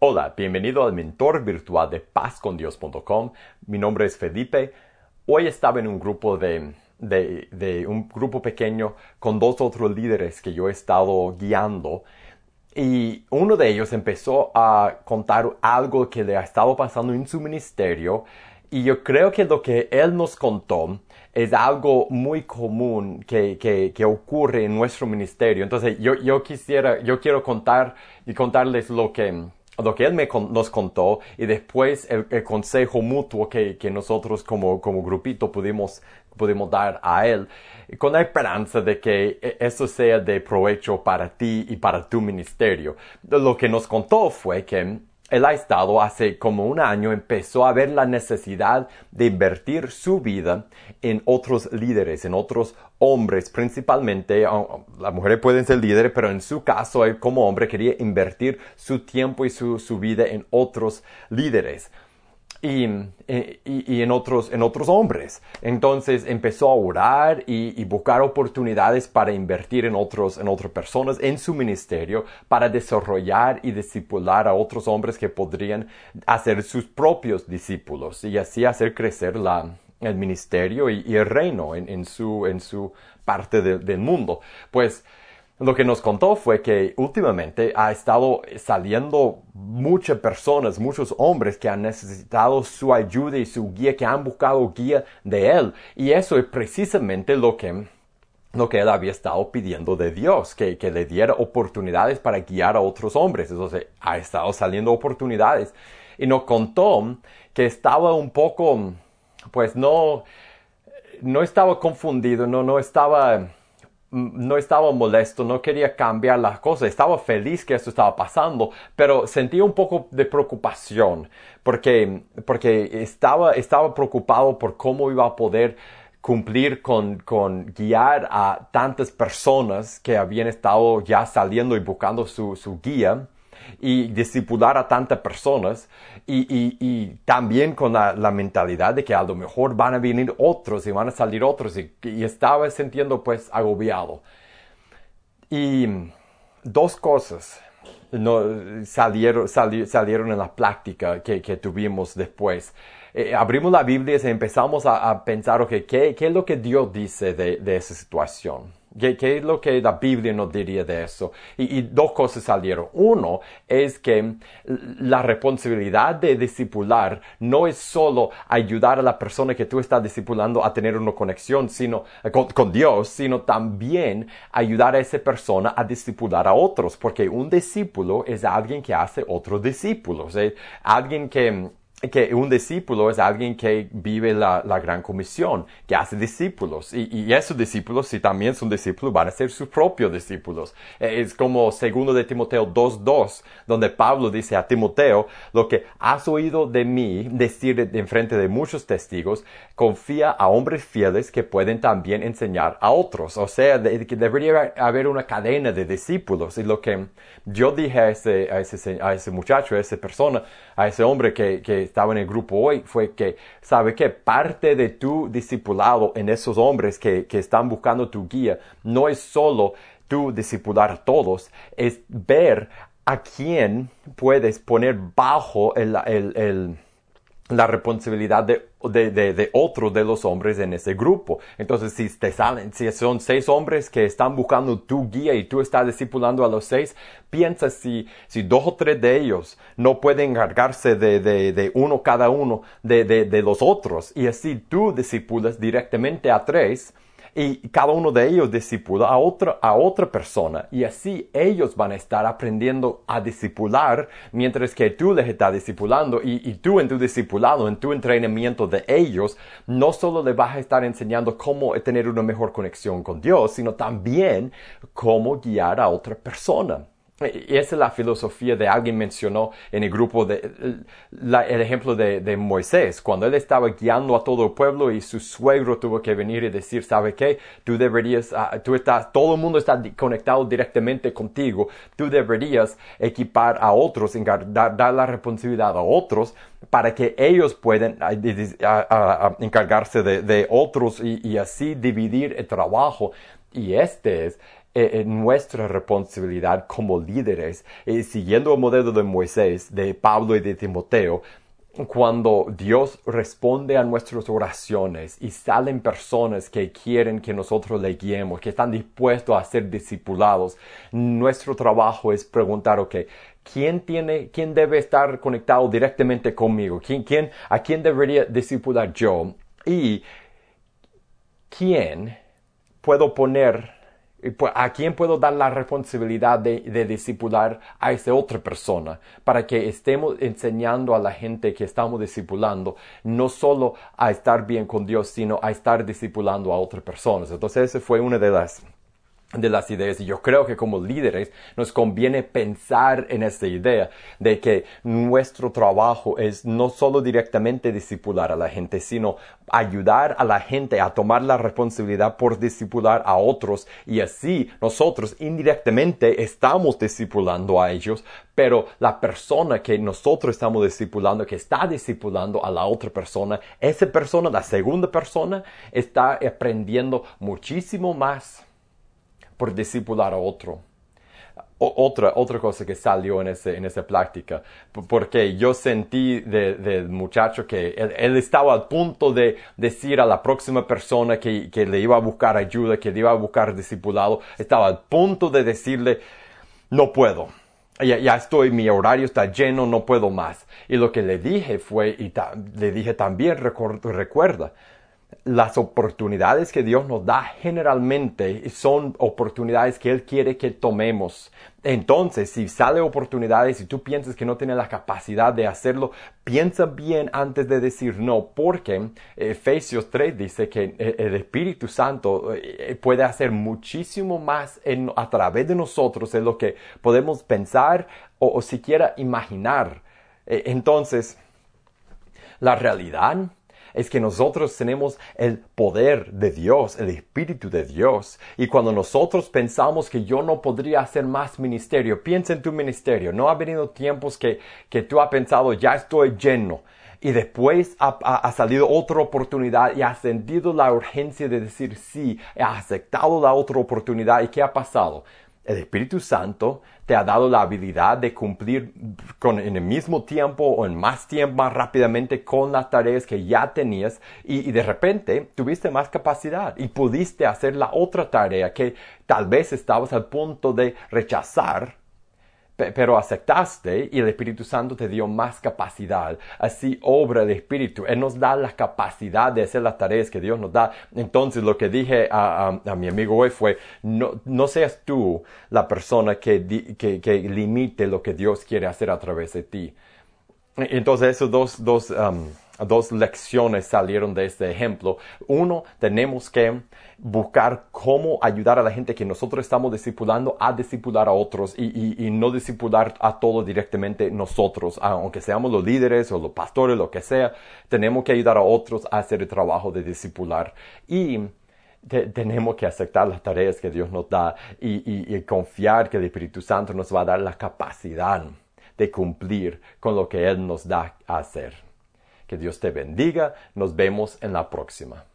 Hola, bienvenido al mentor virtual de pazcondios.com. Mi nombre es Felipe. Hoy estaba en un grupo un grupo pequeño con dos otros líderes que yo he estado guiando. Y uno de ellos empezó a contar algo que le ha estado pasando en su ministerio. Y yo creo que lo que él nos contó es algo muy común que ocurre en nuestro ministerio. Entonces yo quiero contarles lo que él nos contó y después el consejo mutuo que nosotros como grupito pudimos dar a él, con la esperanza de que eso sea de provecho para ti y para tu ministerio. Lo que nos contó fue que él ha estado hace como un año, empezó a ver la necesidad de invertir su vida en otros líderes, en otros hombres principalmente. Las mujeres pueden ser líderes, pero en su caso, él como hombre quería invertir su tiempo y su vida en otros líderes. Y en otros hombres. Entonces empezó a orar y buscar oportunidades para invertir en otras personas en su ministerio, para desarrollar y discipular a otros hombres que podrían hacer sus propios discípulos y así hacer crecer el ministerio y el reino en su parte del mundo. Pues lo que nos contó fue que últimamente ha estado saliendo muchas personas, muchos hombres que han necesitado su ayuda y su guía, que han buscado guía de él. Y eso es precisamente lo que él había estado pidiendo de Dios, que le diera oportunidades para guiar a otros hombres. Entonces ha estado saliendo oportunidades. Y nos contó que estaba un poco, pues no estaba confundido, no estaba molesto, no quería cambiar las cosas, estaba feliz que esto estaba pasando, pero sentía un poco de preocupación porque estaba preocupado por cómo iba a poder cumplir con guiar a tantas personas que habían estado ya saliendo y buscando su guía, y discipular a tantas personas y también con la mentalidad de que a lo mejor van a venir otros y van a salir otros y estaba sintiendo pues agobiado. Y dos cosas salieron en la práctica que tuvimos después. Abrimos la Biblia y empezamos a pensar, okay, ¿qué es lo que Dios dice de esa situación? ¿Qué es lo que la Biblia nos diría de eso? Y dos cosas salieron. Uno es que la responsabilidad de discipular no es solo ayudar a la persona que tú estás discipulando a tener una conexión con Dios, sino también ayudar a esa persona a discipular a otros, porque un discípulo es alguien que hace otros discípulos, alguien que un discípulo es alguien que vive la gran comisión, que hace discípulos. Y esos discípulos, si también son discípulos, van a ser sus propios discípulos. Es como 2 de Timoteo 2:2, donde Pablo dice a Timoteo, lo que has oído de mí decir en frente de muchos testigos, confía a hombres fieles que pueden también enseñar a otros. O sea, que debería haber una cadena de discípulos. Y lo que yo dije a ese muchacho, a esa persona, a ese hombre que estaba en el grupo hoy, fue que, ¿sabe qué? Parte de tu discipulado en esos hombres que están buscando tu guía no es solo tú discipular a todos, es ver a quién puedes poner bajo la responsabilidad de otro de los hombres en ese grupo. Entonces, si son 6 hombres que están buscando tu guía y tú estás discipulando a los 6, piensa si 2 o 3 de ellos no pueden encargarse de uno cada uno de los otros. Y así tú discipulas directamente a 3 y cada uno de ellos discipula a otra persona. Y así ellos van a estar aprendiendo a discipular mientras que tú les estás discipulando. Y tú en tu discipulado, en tu entrenamiento de ellos, no solo les vas a estar enseñando cómo tener una mejor conexión con Dios, sino también cómo guiar a otra persona. Y esa es la filosofía de alguien mencionó en el grupo el ejemplo de Moisés, cuando él estaba guiando a todo el pueblo y su suegro tuvo que venir y decir, ¿sabe qué? Todo el mundo está conectado directamente contigo, tú deberías equipar a otros, dar la responsabilidad a otros para que ellos puedan encargarse de otros y así dividir el trabajo. Y este es nuestra responsabilidad como líderes, siguiendo el modelo de Moisés, de Pablo y de Timoteo, cuando Dios responde a nuestras oraciones y salen personas que quieren que nosotros le guiemos, que están dispuestos a ser discipulados, nuestro trabajo es preguntar, ok, ¿quién debe estar conectado directamente conmigo? ¿A quién debería discipular yo? Y ¿quién puedo poner, a quién puedo dar la responsabilidad de discipular a esa otra persona para que estemos enseñando a la gente que estamos discipulando no solo a estar bien con Dios, sino a estar discipulando a otras personas? Entonces, esa fue una de las ideas, y yo creo que como líderes nos conviene pensar en esta idea de que nuestro trabajo es no solo directamente discipular a la gente, sino ayudar a la gente a tomar la responsabilidad por discipular a otros, y así nosotros indirectamente estamos discipulando a ellos, pero la persona que nosotros estamos discipulando, que está discipulando a la otra persona, esa persona, la segunda persona, está aprendiendo muchísimo más por discipular a otro. Otra cosa que salió en esa práctica, porque yo sentí del muchacho que él estaba a punto de decir a la próxima persona que le iba a buscar ayuda, que le iba a buscar discipulado, estaba a punto de decirle, no puedo. Ya estoy, mi horario está lleno, no puedo más. Y lo que le dije fue, le dije también, recuerda, las oportunidades que Dios nos da generalmente son oportunidades que Él quiere que tomemos. Entonces, si sale oportunidades y tú piensas que no tienes la capacidad de hacerlo, piensa bien antes de decir no, porque Efesios 3 dice que el Espíritu Santo puede hacer muchísimo más a través de nosotros de lo que podemos pensar o siquiera imaginar. Entonces, la realidad es que nosotros tenemos el poder de Dios, el Espíritu de Dios. Y cuando nosotros pensamos que yo no podría hacer más ministerio, piensa en tu ministerio. ¿No ha venido tiempos que tú has pensado, ya estoy lleno? Y después ha salido otra oportunidad y has sentido la urgencia de decir sí, has aceptado la otra oportunidad. ¿Y qué ha pasado? El Espíritu Santo te ha dado la habilidad de cumplir en el mismo tiempo o en más tiempo, más rápidamente con las tareas que ya tenías, y de repente tuviste más capacidad y pudiste hacer la otra tarea que tal vez estabas al punto de rechazar, pero aceptaste y el Espíritu Santo te dio más capacidad. Así obra el Espíritu. Él nos da la capacidad de hacer las tareas que Dios nos da. Entonces lo que dije a mi amigo hoy fue, no seas tú la persona que limite lo que Dios quiere hacer a través de ti. Entonces esos dos lecciones salieron de este ejemplo. Uno, tenemos que buscar cómo ayudar a la gente que nosotros estamos discipulando a discipular a otros y no discipular a todos directamente nosotros. Aunque seamos los líderes o los pastores, lo que sea, tenemos que ayudar a otros a hacer el trabajo de discipular. Y tenemos que aceptar las tareas que Dios nos da y confiar que el Espíritu Santo nos va a dar la capacidad de cumplir con lo que Él nos da a hacer. Que Dios te bendiga. Nos vemos en la próxima.